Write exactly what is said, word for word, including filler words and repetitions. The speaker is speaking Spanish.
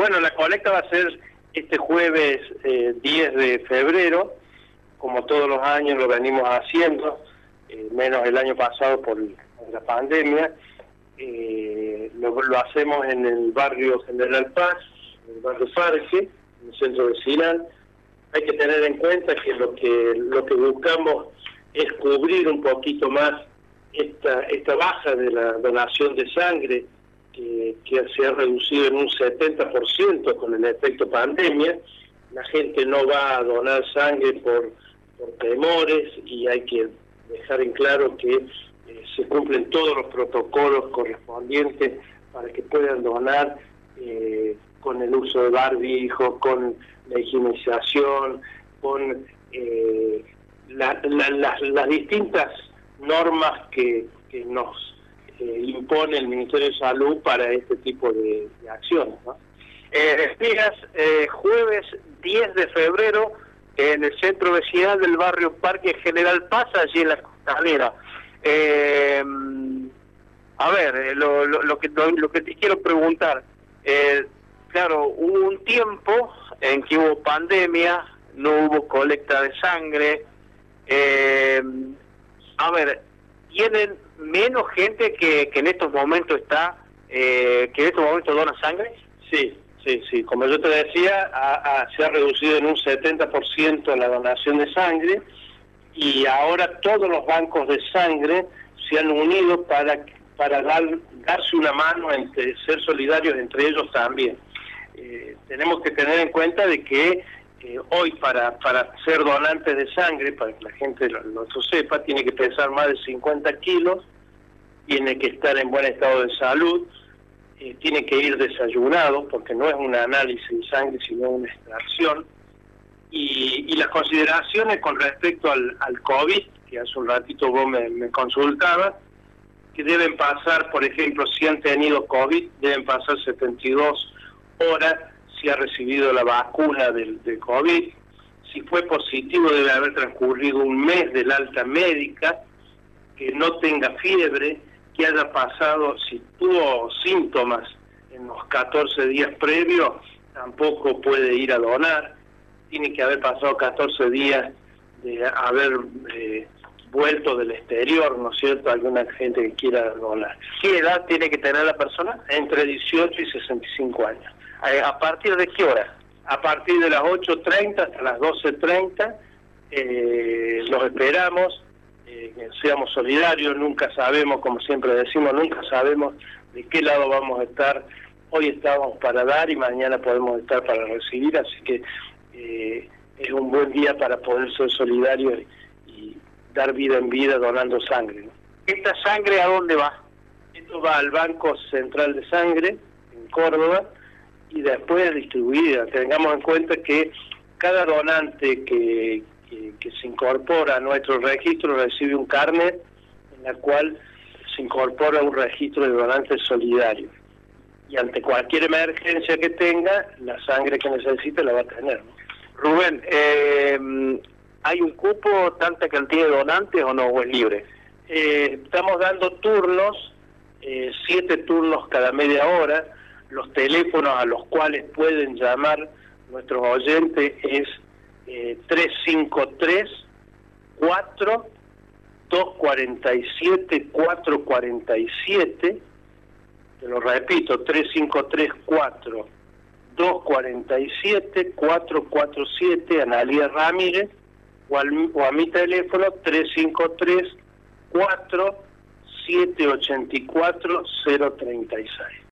bueno, la colecta va a ser este jueves eh, diez de febrero, como todos los años lo venimos haciendo, eh, menos el año pasado por la pandemia. Eh, lo, lo hacemos en el barrio General Paz, en el barrio Parque, en el centro vecinal. Hay que tener en cuenta que lo que lo que buscamos es cubrir un poquito más esta esta baja de la donación de sangre, que, que se ha reducido en un setenta por ciento con el efecto pandemia. La gente no va a donar sangre por, por temores, y hay que dejar en claro que eh, se cumplen todos los protocolos correspondientes para que puedan donar, eh, con el uso de barbijo, con la higienización, con eh, la, la, las, las distintas normas que, que nos eh, impone el Ministerio de Salud para este tipo de, de acciones, ¿no? Eh, decías, eh, jueves diez de febrero en el centro vecinal del barrio Parque General Paz, allí en la Costanera. Eh, a ver, eh, lo, lo, lo, que, lo, lo que te quiero preguntar, eh, claro, hubo un tiempo en que hubo pandemia, no hubo colecta de sangre. Eh, a ver, ¿tienen menos gente que, que en estos momentos está, eh, que en estos momentos dona sangre? Sí, sí, sí. Como yo te decía, a, a, se ha reducido en un setenta por ciento la donación de sangre, y ahora todos los bancos de sangre se han unido para, para dar, darse una mano, entre ser solidarios entre ellos también. Eh, tenemos que tener en cuenta de que eh, hoy para, para ser donantes de sangre, para que la gente lo, lo sepa, tiene que pesar más de cincuenta kilos, tiene que estar en buen estado de salud, eh, tiene que ir desayunado, porque no es un análisis de sangre, sino una extracción. Y, y las consideraciones con respecto al, al COVID, que hace un ratito vos me, me consultabas, que deben pasar, por ejemplo, si han tenido COVID, deben pasar setenta y dos horas, si ha recibido la vacuna del, del COVID. Si fue positivo, debe haber transcurrido un mes del alta médica, que no tenga fiebre, que haya pasado, si tuvo síntomas en los catorce días previos, tampoco puede ir a donar. Tiene que haber pasado catorce días de haber eh, vuelto del exterior, ¿no es cierto?, alguna gente que quiera donar. ¿Qué edad tiene que tener la persona? Entre dieciocho y sesenta y cinco años. ¿A partir de qué hora? A partir de las ocho treinta hasta las doce treinta, eh, los esperamos, eh, seamos solidarios, nunca sabemos, como siempre decimos, nunca sabemos de qué lado vamos a estar. Hoy estamos para dar y mañana podemos estar para recibir, así que eh, es un buen día para poder ser solidarios y, y dar vida en vida donando sangre, ¿no? ¿Esta sangre a dónde va? Esto va al Banco Central de Sangre, en Córdoba, y después distribuida. Tengamos en cuenta que cada donante que, que, que se incorpora a nuestro registro recibe un carnet en la cual se incorpora un registro de donantes solidarios. Y ante cualquier emergencia que tenga, la sangre que necesite la va a tener, ¿no? Rubén, eh, ¿hay un cupo, tanta cantidad de donantes o no, o es libre? Eh, estamos dando turnos, eh, siete turnos cada media hora. Los teléfonos a los cuales pueden llamar nuestros oyentes es eh, tres cinco tres, cuatro, dos cuatro siete, cuatro cuatro siete. Te lo repito, tres cinco tres, cuatro, dos cuatro siete, cuatro cuatro siete, Analía Ramírez, o, al, o a mi teléfono tres cinco tres, cuatro, siete ocho cuatro, cero tres seis.